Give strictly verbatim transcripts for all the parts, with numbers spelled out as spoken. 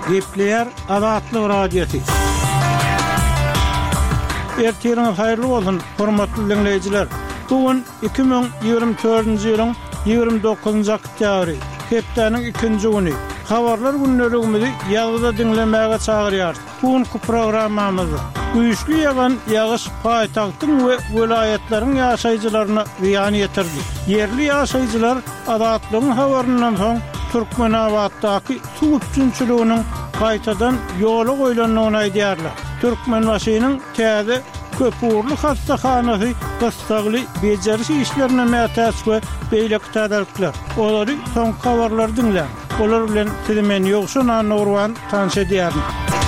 Gepler Azatlyk radiosu. Ertiriniz hayırlı olsun, hormatly dinleyijiler. Bugün iki bin ýygrimi dördünji ýylyň ýygrimi dokuzunjy oktýabry, hepdeniň ikinji güni. Habarlar günlerimizi ýazgyda dinlemäge çagyrýar. Bugünkü programmamyzda güýçli ýagan ýagyş paýtagtyň we welaýetlaryň ýaşaýjylaryna ziýan ýetirdi. Yerli ýaşaýjylar Azatlygyň habaryndan soň Türkmenawatdaky suw üçinçiliginiň gaýtadan ýola goýulanmagyny aýdýarlar. Türkmenbaşynyň täze köpürlü hastahanasy gystagly bejerişi işlerine mätäs we beýleki täderlikler. Olary soňky habarlar dinlän. Olar bilen sizimen ýokşuna Nurwan tanış edýärin.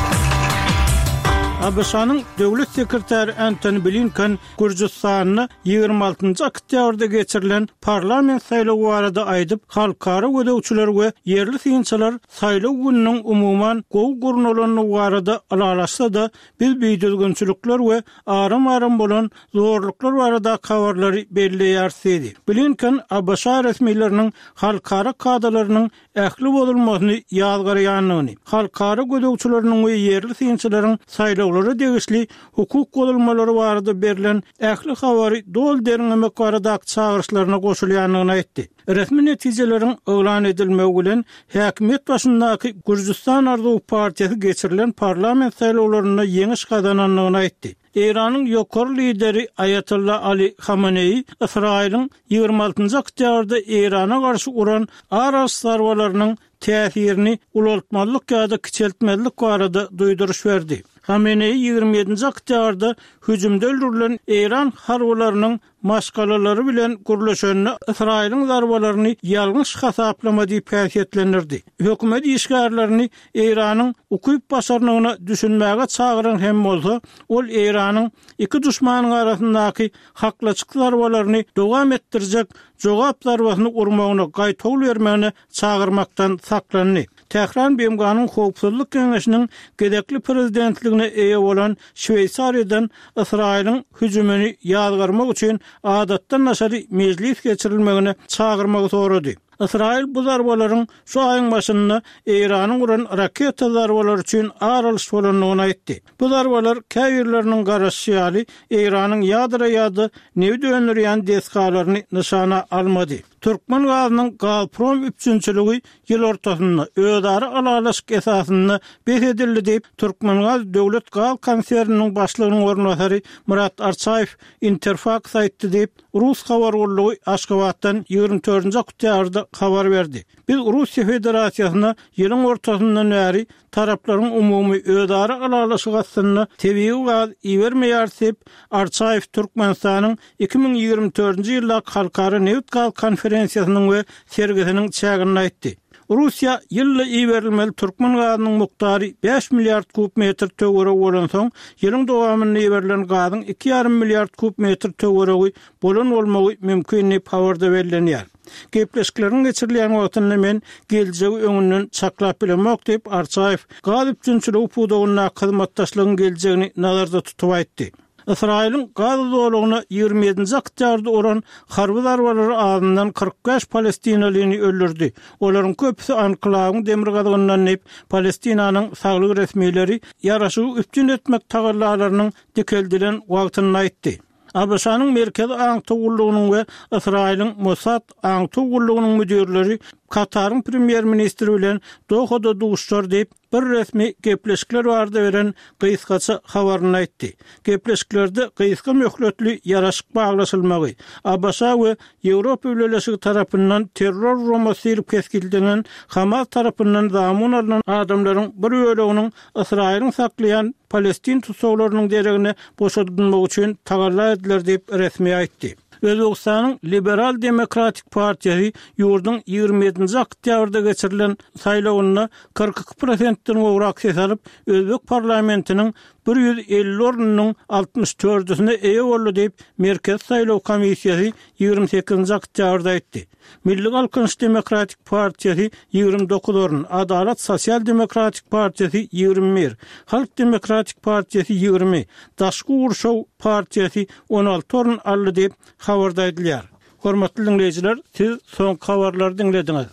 A B S-nyň döwlet sekretary Antony Blinken Gürjistanyny ýygrimi altynjy oktýabrda geçirilen parlament saýlawy barada aýdyp, halkara gödäwçiler we yerli synçylar saýlaw gününiň umumyň gowy gurnulanyny barada alalaşsa da biz beýdilgençilikler we aram-aram bolan zorluklar barada habarlary belleýärdi. Blinken A B S resmiýetleriniň halkara kadrlarynyň ähli bolmagyny ýazgarýanyny, halkara gödäwçileriniň we yerli synçylaryň saýlaw degisli hukuk golulmalary barada berilen ähli habary dol derin emek barada çağırışlaryna goşulýanyny aýtdy. Resmi netijelerin öwlan edilmegi bilen häkimet başyndaky Gürjistan Arzuw Partiýasy geçirilen parlament saýlawlaryna ýeňiş gazananyny aýtdy. İran'ın ýokary lideri Ayatollah Ali Khamenei, İsrail'in ýygrimi altynjy oktýabrda Irana garşy uran aras sarwalarynyň täsirini ulaltmalyk ýa-da kiçeltmelik barada duýduruş berdi. Khamenei ýygrimi ýedinji oktýabrda hüjümde öldürilen İran harwalarynyň maşgalalary bilen gürleşenini İsrail'in zarwalaryny ýalňyş hasaplama diýip häsiýetlendirdi. Hökümet işgärlerini İran'ın ukyp başarnygyny düşünmäge çagyran hem bolsa, ol İran'ın iki düşmanyň arasyndaky haklaçyk zarwalaryny dowam etdirjek jogap zarwasyny urmagyna gaýtaw bermegini çagyrmakdan saklandy. Tehran B M G'nın Howpsuzlyk Keňeşiniň gedekli prezidentligine eýe bolan Şweýsariýadan İsrail'in hüjümini ýazgarmak üçin adatdan naşary mejlis geçirilmegini çagyrmagy sorady. İsrail bu zarbalaryň şu aýyň başynda İranyň uran raketa zarbalary üçin aralyş bolanyny aýtdy. Bu zarbalar käýirleriniň garaşýaly İranyň ýadra ýady newde önürýän deskalaryny nyşana almady. Türkmen gazynyň Gazprom üçinçiligi ýyl ortasynda öýdary alalaşyk esasynda beredildi diýip Türkmengaz döwlet gaz konserniniň başlygynyň ornwasary Murat Arçaýew Interfaks aýtdy diýip Rus habar agentlygy Aşgabatdan ýygrimi dördünji oktýabrda habar berdi. Biz Russiýa Federasiýasyna ýylyň ortasyndan bäri taraplaryň umumy öýdary alalaşyk asyny tebii gaz iýermeýär diýip Arçaýew Türkmenistanyň iki bin ýygrimi dördünji ýylda halkara neft gaz konferensiýasynyň we sergisiniň çägini aýtdy. Russiýa ýylly iýerilmeli Türkmen gazynyň miqdary beş milliard kub metr töwere bolan soň, ýylyň dowamynda iýerilen gazyň iki ýarym milliard kub metr töweregi bolan bolmagy mümkin diýip habarda berilýär. Gepleşikleriň geçirilýän wagtynda men geljegi öňünden çaklap bilemek diýip Arçaýew gaz üçinçiligi pudagyna hyzmatdaşlygyň geljegini nazarda tutup aýtdy. İsrail'in gaz dolugyna ýygrimi ýedinji oktýabrda uran harby zarbalary ardyndan kırk beş Palestinalyny öldürdi. Olaryň köpüsi anklawyň demir gadagyndan näp Palestinanyň saglyk resmiýetleri ýaraşygy üstün etmek tagallalarynyň dikeldilen wagtyny aýtdy. A B S-nyň merkezi aňtugullygynyň we Israil'in Mossad aňtugullygynyň müdirleri Katar'ın premier ministri bilen Dohada duşlar diýip bir resmi gepleşikler barada beren gysgaça habaryny aýtdy. Gepleşiklerde gysga möhletli ýaraşyk baglaşylmagy, A B S we Ýewropa ülelesigi tarapyndan terror romasy keskildilen Hamas tarapyndan zamun alynan adamlaryň bir böleginiň Israil'in saklayan Palestin tutsaglarynyň deregine boşadylmagy üçin tagalla ediler diýip resmi aýtdy. Özbekistanyň Liberal Demokratik Partiýasy ýurdun ýygrimi ýedinji oktýabrda geçirilen saýlawyna kırk iki prosentden gowrak ses alyp, Özbek parlamentiniň bir yüz elli ornunyň altmış dördüsine eýe boldy diýip Merkez Saýlaw Komissiýasy ýygrimi sekizinji oktýabrda aýtdy. Milli Galkynç Demokratik Partiýasy ýygrimi dokuz orun, Adalat Sosial Demokratik Partiýasy ýygrimi bir, Halk Demokratik Partiýasy ýygrimi, Daşky Urşaw Partiýasy on alty orun aldy diýip habarda edilýär. Hormatly dinleyijiler, siz soňky habarlary dinlediňiz.